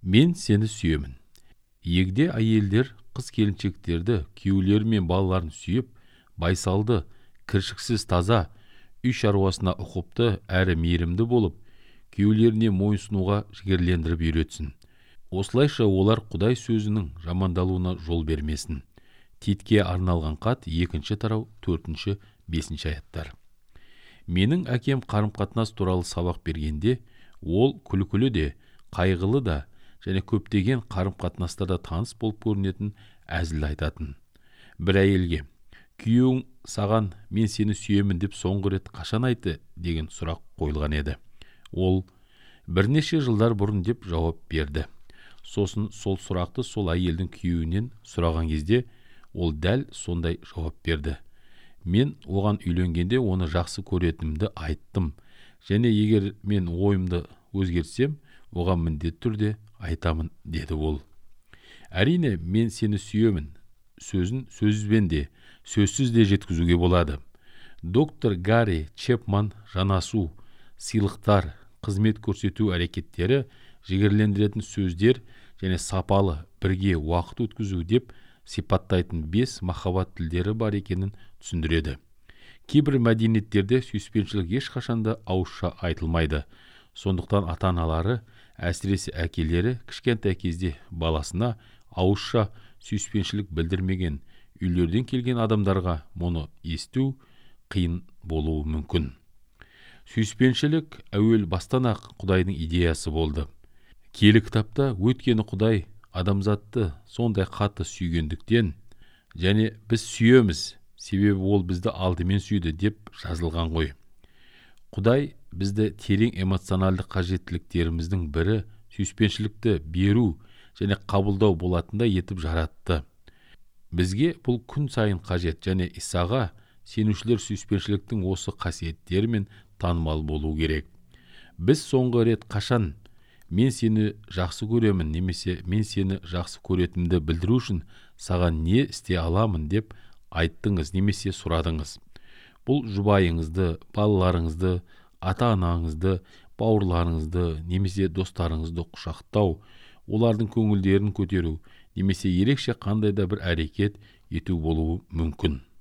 Мен сені сүйемін. Егде әйелдер қыз-келіншектерді, күйеулері мен балаларын сүйіп, байсалды, кіршіксіз таза, үй шаруасына ұқыпты әрі мейірімді болып, күйеулеріне мойынсұнуға жігерлендіріп үйретсін. Осылайша олар Құдай сөзінің жамандалуына жол бермесін. Титке арналған хат 2 тарау 4-5 аяттар. Менің әкем қарым-қатынас туралы сабақ бергенде, ол күлкілі де, қайғылы да және көптеген қарым-қатынастарда таныс болып көрінетін әзіл айтатын. Бір әйелге, күйеуің саған мен сені сүйемін деп соңғы рет қашан айтты деген сұрақ қойылған еді. Ол бірнеше жылдар бұрын деп жауап берді. Сосын сол сұрақты сол әйелдің күйеуінен сұраған кезде, ол дәл сондай жауап берді. Мен оған үйленгенде оны жақсы көретінімді айттым, және егер мен ойымды өзгертсем, оған міндетті түрде айтамын, деді ол. Әрине, мен сені сүйемін сөзін сөзбен де, сөзсіз де жеткізуге болады. Доктор Гарри Чепман жанасу, сыйлықтар, қызмет көрсету әрекеттері, жігерлендіретін сөздер және сапалы бірге уақыт өткізу деп сипаттайтын 5 махаббат тілдері бар екенін түсіндіреді. Кейбір мәдениеттерде сүйіспеншілік ешқашанда ауызша айтылмайды. Сондықтан ата-аналары, әсіресе әкелері кішкентай кезде баласына ауызша сүйіспеншілік білдірмеген үйлерден келген адамдарға мұны есту қиын болуы мүмкін. Сүйіспеншілік әуел бастан-ақ Құдайдың идеясы болды. Киелі кітапта өйткені Құдай адамзатты сондай қатты сүйгендіктен және біз сүйеміз, себебі ол бізді алдымен сүйді деп жазылған ғой. Құдай бізді терең эмоционалды қажеттіліктеріміздің бірі сүйіспеншілікті беру және қабылдау болатындай етіп жаратты. Бізге бұл күн сайын қажет және Исаға сенушілер сүйіспеншіліктің осы қасиеттерімен танымал болу керек. Біз соңғы рет қашан мен сені жақсы көремін немесе мен сені жақсы көретімді білдіру үшін саған не істей аламын деп айттыңыз немесе сұрадыңыз. Бұл жұбайыңызды, балаларыңызды, ата-анаңызды, бауырларыңызды немесе достарыңызды құшақтау, олардың көңілдерін көтеру немесе ерекше қандай да бір әрекет ету болуы мүмкін.